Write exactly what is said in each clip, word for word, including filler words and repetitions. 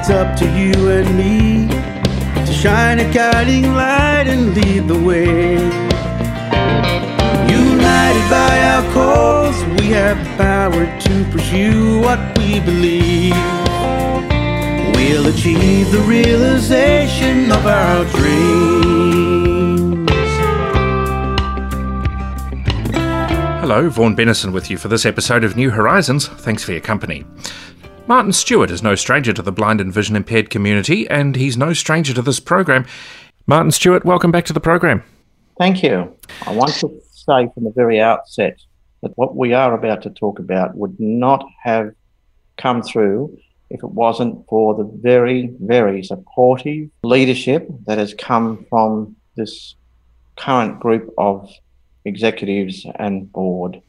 it's up to you and me to shine a guiding light and lead the way. United by our cause, we have the power to pursue what we believe. We'll achieve the realization of our dreams. Hello, Vaughan Bennison with you for this episode of New Horizons. Thanks for your company. Martin Stewart is no stranger to the blind and vision impaired community, and he's no stranger to this program. Martin Stewart, welcome back to the program. Thank you. I want to say from the very outset that what we are about to talk about would not have come through if it wasn't for the very, very supportive leadership that has come from this current group of executives and board.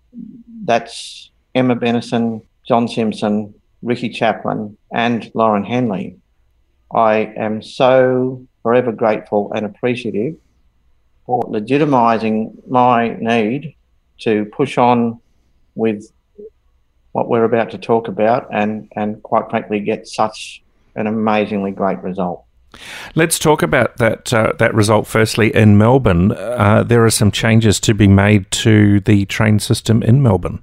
That's Emma Bennison, John Simpson, Ricky Chaplin, and Lauren Henley. I am so forever grateful and appreciative for legitimising my need to push on with what we're about to talk about and, and quite frankly get such an amazingly great result. Let's talk about that uh, that result firstly in Melbourne. Uh, there are some changes to be made to the train system in Melbourne.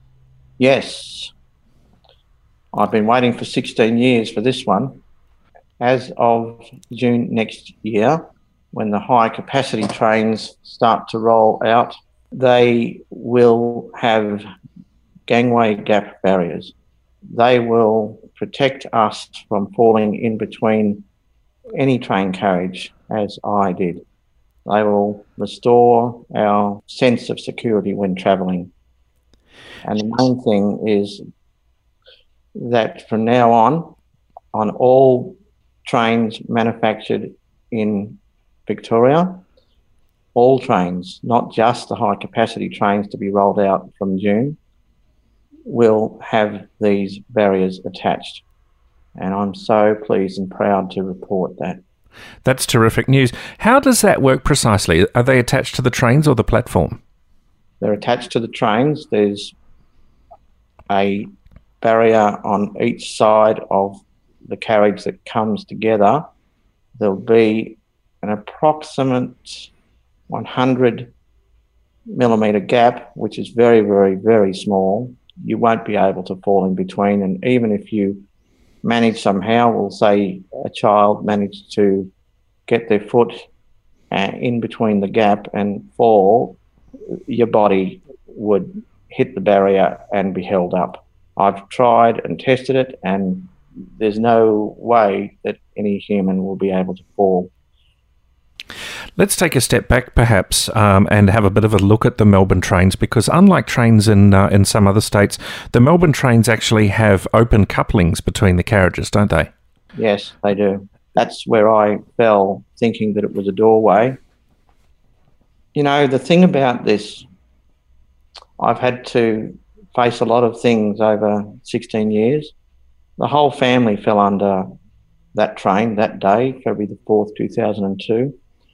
Yes. I've been waiting for sixteen years for this one. As of June next year, when the high capacity trains start to roll out, they will have gangway gap barriers. They will protect us from falling in between any train carriage, as I did. They will restore our sense of security when travelling. And the main thing is that from now on, on all trains manufactured in Victoria, all trains, not just the high capacity trains to be rolled out from June, will have these barriers attached. And I'm so pleased and proud to report that. That's terrific news. How does that work precisely? Are they attached to the trains or the platform? They're attached to the trains. There's a barrier on each side of the carriage that comes together. There'll be an approximate one hundred millimetre gap, which is very, very, very small. You won't be able to fall in between. And even if you manage somehow, we'll say a child managed to get their foot uh, in between the gap and fall, your body would hit the barrier and be held up. I've tried and tested it, and there's no way that any human will be able to fall. Let's take a step back, perhaps, um, and have a bit of a look at the Melbourne trains, because unlike trains in uh, in some other states, the Melbourne trains actually have open couplings between the carriages, don't they? Yes, they do. That's where I fell, thinking that it was a doorway. You know, the thing about this, I've had to face a lot of things over sixteen years. The whole family fell under that train that day, February the fourth, two thousand two.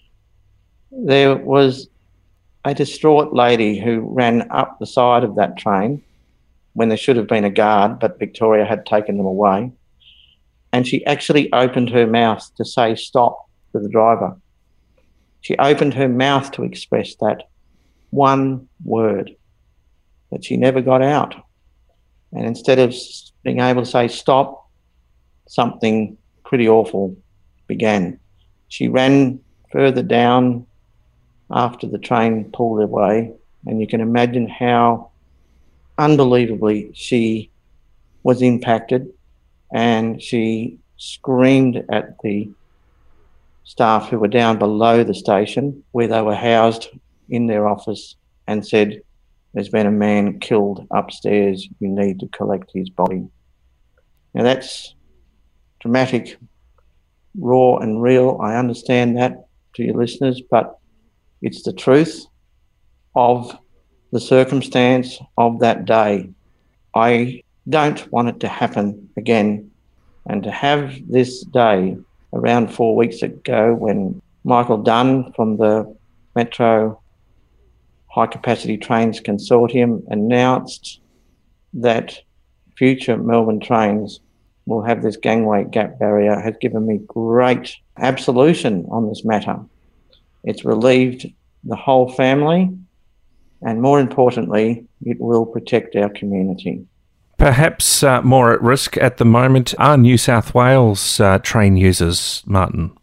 There was a distraught lady who ran up the side of that train when there should have been a guard, but Victoria had taken them away. And she actually opened her mouth to say stop to the driver. She opened her mouth to express that one word, but she never got out. And instead of being able to say stop, something pretty awful began. She ran further down after the train pulled away, and you can imagine how unbelievably she was impacted, and she screamed at the staff who were down below the station where they were housed in their office and said, "There's been a man killed upstairs, you need to collect his body." Now that's dramatic, raw and real. I understand that to your listeners, but it's the truth of the circumstance of that day. I don't want it to happen again. And to have this day around four weeks ago when Michael Dunn from the Metro High Capacity Trains Consortium announced that future Melbourne trains will have this gangway gap barrier has given me great absolution on this matter. It's relieved the whole family, and more importantly, it will protect our community. Perhaps uh, more at risk at the moment are New South Wales uh, train users, Martin.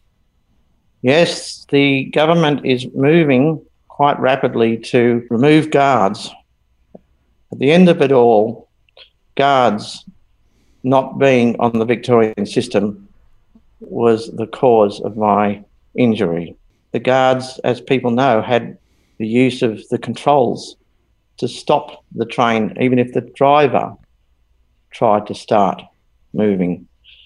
Yes, the government is moving quite rapidly to remove guards. At the end of it all, guards not being on the Victorian system was the cause of my injury. The guards, as people know, had the use of the controls to stop the train, even if the driver tried to start moving.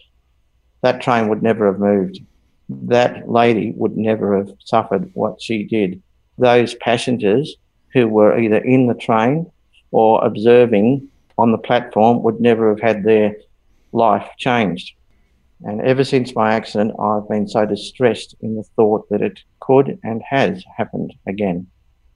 That train would never have moved. That lady would never have suffered what she did. Those passengers who were either in the train or observing on the platform would never have had their life changed. And ever since my accident, I've been so distressed in the thought that it could and has happened again.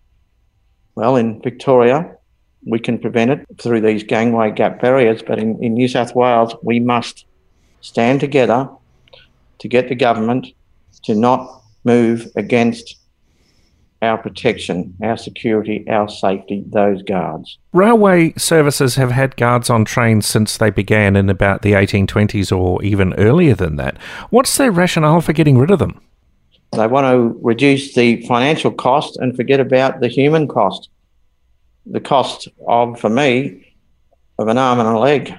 Well, in Victoria, we can prevent it through these gangway gap barriers, but in, in New South Wales, we must stand together to get the government to not move against our protection, our security, our safety, those guards. Railway services have had guards on trains since they began in about the eighteen twenties or even earlier than that. What's their rationale for getting rid of them? They want to reduce the financial cost and forget about the human cost. The cost of, for me, of an arm and a leg.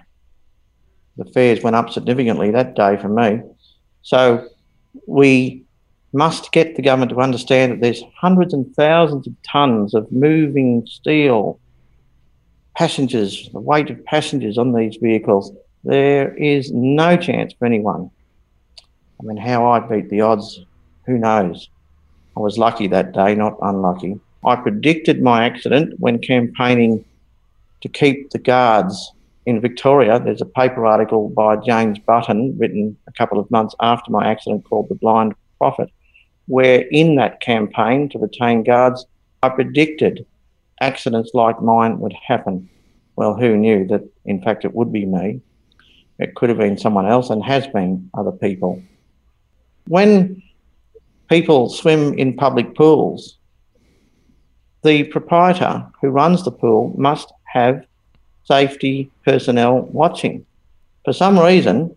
The fares went up significantly that day for me. So we must get the government to understand that there's hundreds and thousands of tonnes of moving steel, passengers, the weight of passengers on these vehicles. There is no chance for anyone. I mean, how I beat the odds, who knows? I was lucky that day, not unlucky. I predicted my accident when campaigning to keep the guards in Victoria. There's a paper article by James Button written a couple of months after my accident called The Blind Prophet, where in that campaign to retain guards, I predicted accidents like mine would happen. Well, who knew that, in fact, it would be me? It could have been someone else and has been other people. When people swim in public pools, the proprietor who runs the pool must have safety personnel watching. For some reason,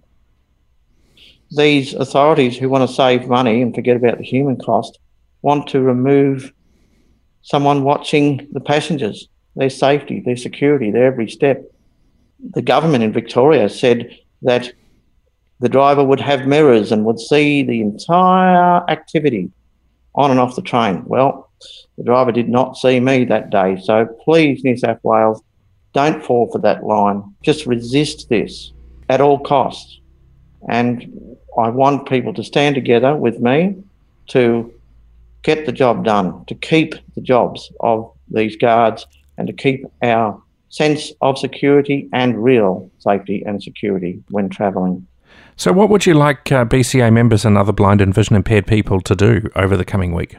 these authorities who want to save money and forget about the human cost want to remove someone watching the passengers, their safety, their security, their every step. The government in Victoria said that the driver would have mirrors and would see the entire activity on and off the train. Well, the driver did not see me that day. So please, New South Wales, don't fall for that line. Just resist this at all costs. And I want people to stand together with me to get the job done, to keep the jobs of these guards and to keep our sense of security and real safety and security when travelling. So what would you like uh, B C A members and other blind and vision impaired people to do over the coming week?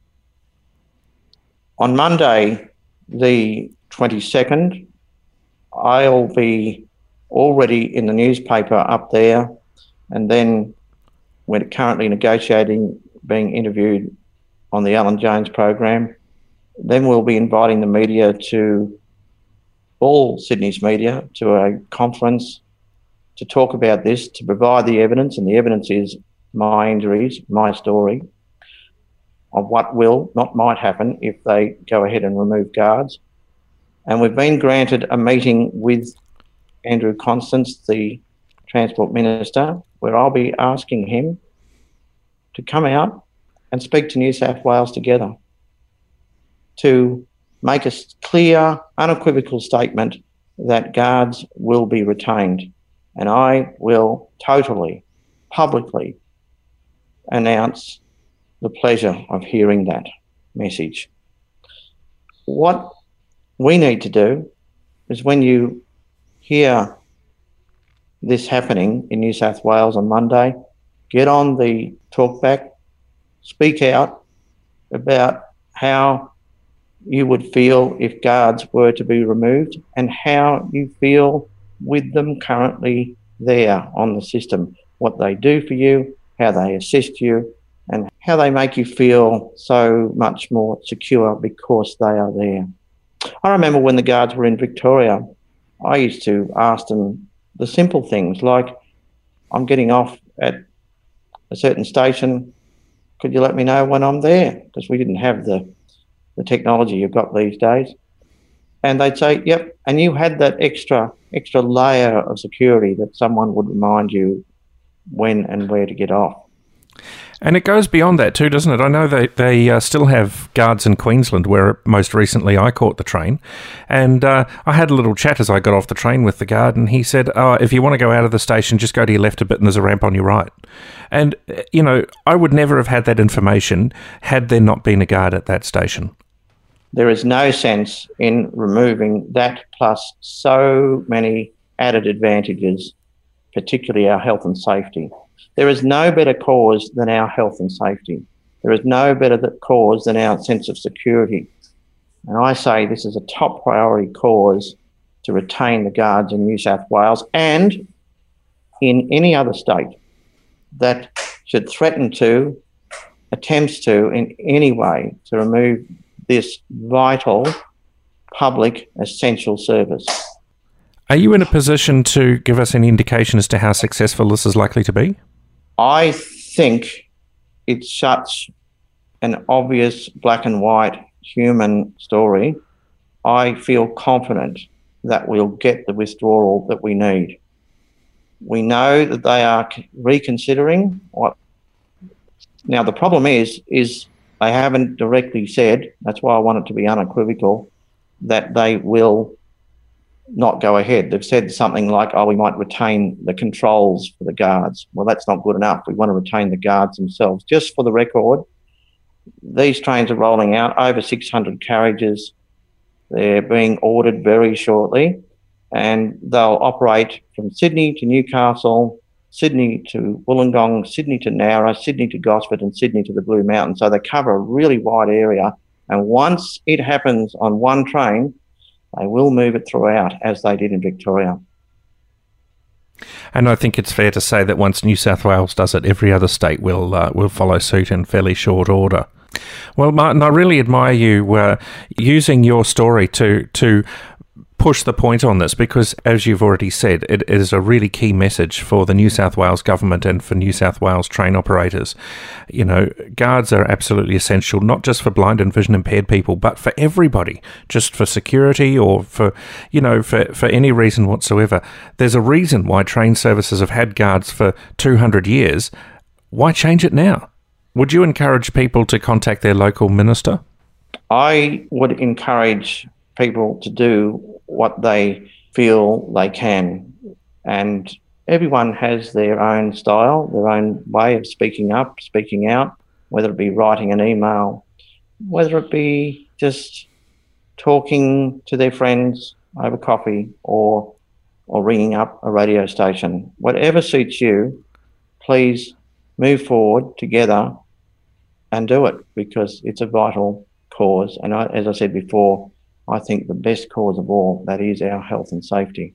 On Monday, the twenty-second, I'll be already in the newspaper up there, and then we're currently negotiating being interviewed on the Alan Jones program. Then we'll be inviting the media to all Sydney's media to a conference to talk about this, to provide the evidence, and the evidence is my injuries, my story, of what will, not might happen if they go ahead and remove guards. And we've been granted a meeting with Andrew Constance, the Transport Minister, where I'll be asking him to come out and speak to New South Wales together to make a clear, unequivocal statement that guards will be retained. And I will totally, publicly announce the pleasure of hearing that message. What we need to do is, when you hear this happening in New South Wales on Monday, get on the talkback, speak out about how you would feel if guards were to be removed and how you feel with them currently there on the system, what they do for you, how they assist you, and how they make you feel so much more secure because they are there. I remember when the guards were in Victoria, I used to ask them the simple things like, I'm getting off at a certain station, could you let me know when I'm there? Because we didn't have the, the technology you've got these days. And they'd say, yep, and you had that extra extra layer of security that someone would remind you when and where to get off. And it goes beyond that too, doesn't it? I know they, they uh, still have guards in Queensland, where most recently I caught the train. And uh, I had a little chat as I got off the train with the guard, and he said, oh, if you want to go out of the station, just go to your left a bit and there's a ramp on your right. And, you know, I would never have had that information had there not been a guard at that station. There is no sense in removing that plus so many added advantages, particularly our health and safety. There is no better cause than our health and safety. There is no better cause than our sense of security. And I say this is a top priority cause to retain the guards in New South Wales and in any other state that should threaten to, attempts to, in any way to remove this vital public essential service. Are you in a position to give us any indication as to how successful this is likely to be? I think it's such an obvious black and white human story. I feel confident that we'll get the withdrawal that we need. We know that they are reconsidering what. Now, the problem is, is they haven't directly said, that's why I want it to be unequivocal, that they will not go ahead. They've said something like, oh, we might retain the controls for the guards. Well, that's not good enough. We want to retain the guards themselves. Just for the record, these trains are rolling out, over six hundred carriages. They're being ordered very shortly, and they'll operate from Sydney to Newcastle, Sydney to Wollongong, Sydney to Nowra, Sydney to Gosford, and Sydney to the Blue Mountains. So they cover a really wide area. And once it happens on one train, they will move it throughout, as they did in Victoria. And I think it's fair to say that once New South Wales does it, every other state will uh, will follow suit in fairly short order. Well, Martin, I really admire you uh, using your story to to push the point on this, because, as you've already said, it is a really key message for the New South Wales government and for New South Wales train operators. You know, guards are absolutely essential, not just for blind and vision impaired people, but for everybody, just for security or for, you know, for, for any reason whatsoever. There's a reason why train services have had guards for two hundred years. Why change it now? Would you encourage people to contact their local minister? I would encourage people to do what they feel they can. And everyone has their own style, their own way of speaking up, speaking out, whether it be writing an email, whether it be just talking to their friends over coffee or or ringing up a radio station. Whatever suits you, please move forward together and do it, because it's a vital cause. And I, as I said before, I think the best cause of all, that is our health and safety.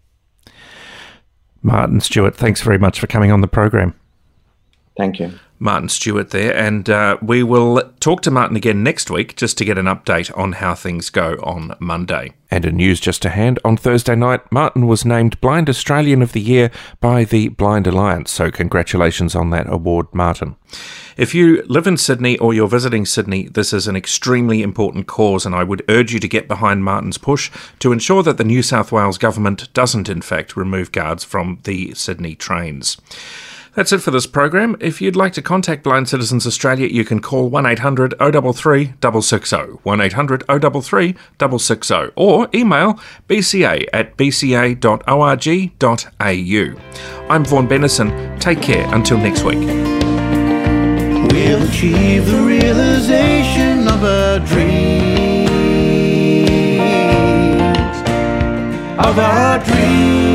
Martin Stewart, thanks very much for coming on the program. Thank you. Martin Stewart there, and uh, we will talk to Martin again next week just to get an update on how things go on Monday. And in news just to hand, on Thursday night, Martin was named Blind Australian of the Year by the Blind Alliance, so congratulations on that award, Martin. If you live in Sydney or you're visiting Sydney, this is an extremely important cause, and I would urge you to get behind Martin's push to ensure that the New South Wales government doesn't in fact remove guards from the Sydney trains. That's it for this program. If you'd like to contact Blind Citizens Australia, you can call one eight hundred oh three three six six zero, one eight hundred oh three three six six zero, or email b c a at b c a dot org dot a u. I'm Vaughan Bennison. Take care until next week. We'll achieve the realization of our dreams, of our dreams.